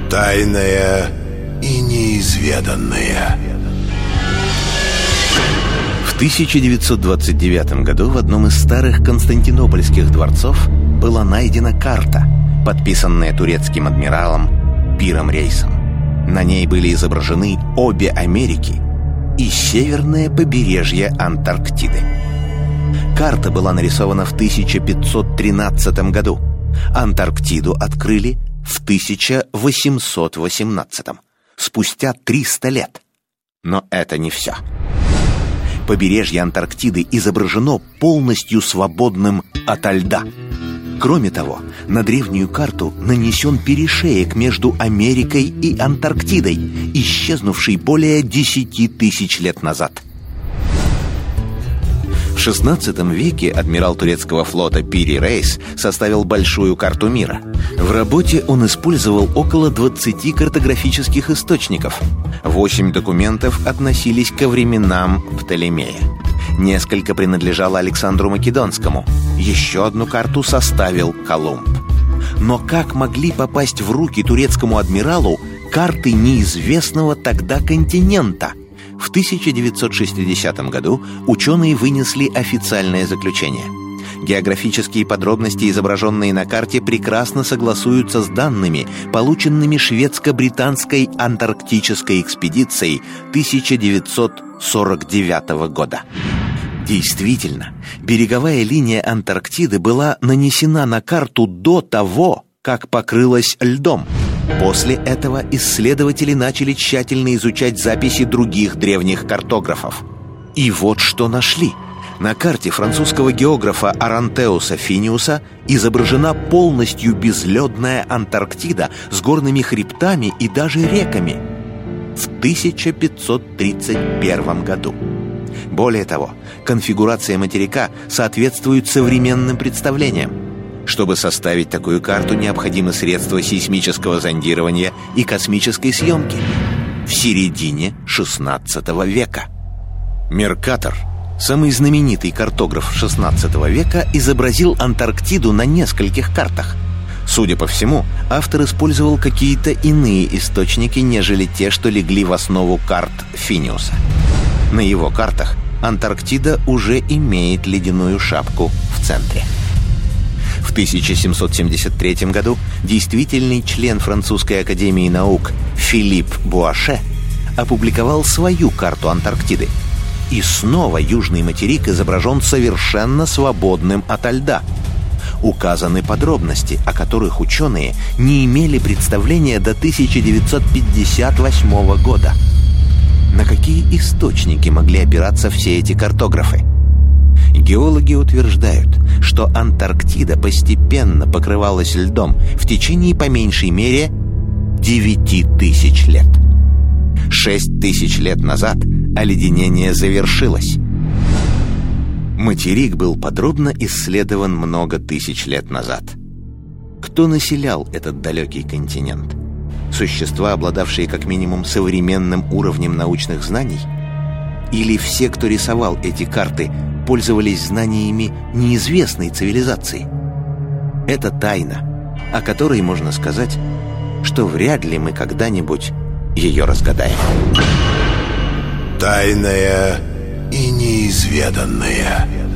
Тайное и неизведанное. В 1929 году в одном из старых константинопольских дворцов была найдена карта, подписанная турецким адмиралом Пиром Рейсом. На ней были изображены обе Америки и северное побережье Антарктиды. Карта была нарисована в 1513 году. Антарктиду открыли в 1818, спустя 300 лет. Но это не все. Побережье Антарктиды изображено полностью свободным ото льда. Кроме того, на древнюю карту нанесен перешеек между Америкой и Антарктидой, исчезнувший более 10 тысяч лет назад. В XVI веке адмирал турецкого флота Пири Рейс составил большую карту мира. В работе он использовал около 20 картографических источников. 8 документов относились ко временам Птолемея. Несколько принадлежало Александру Македонскому. Еще одну карту составил Колумб. Но как могли попасть в руки турецкому адмиралу карты неизвестного тогда континента? В 1960 году ученые вынесли официальное заключение. Географические подробности, изображенные на карте, прекрасно согласуются с данными, полученными шведско-британской антарктической экспедицией 1949 года. Действительно, береговая линия Антарктиды была нанесена на карту до того, как покрылась льдом. После этого исследователи начали тщательно изучать записи других древних картографов. И вот что нашли. На карте французского географа Арантеуса Финиуса изображена полностью безледная Антарктида с горными хребтами и даже реками. В 1531 году. Более того, конфигурация материка соответствует современным представлениям. Чтобы составить такую карту, необходимы средства сейсмического зондирования и космической съемки. В середине XVI века. Меркатор, самый знаменитый картограф XVI века, изобразил Антарктиду на нескольких картах. Судя по всему, автор использовал какие-то иные источники, нежели те, что легли в основу карт Финиуса. На его картах Антарктида уже имеет ледяную шапку в центре. В 1773 году действительный член Французской академии наук Филипп Буаше опубликовал свою карту Антарктиды. И снова южный материк изображен совершенно свободным ото льда. Указаны подробности, о которых ученые не имели представления до 1958 года. На какие источники могли опираться все эти картографы? Геологи утверждают, что Антарктида постепенно покрывалась льдом в течение по меньшей мере 9000 лет. 6000 лет назад оледенение завершилось. Материк был подробно исследован много тысяч лет назад. Кто населял этот далекий континент? Существа, обладавшие как минимум современным уровнем научных знаний? Или все, кто рисовал эти карты, пользовались знаниями неизвестной цивилизации? Это тайна, о которой можно сказать, что вряд ли мы когда-нибудь ее разгадаем. Тайное и неизведанное.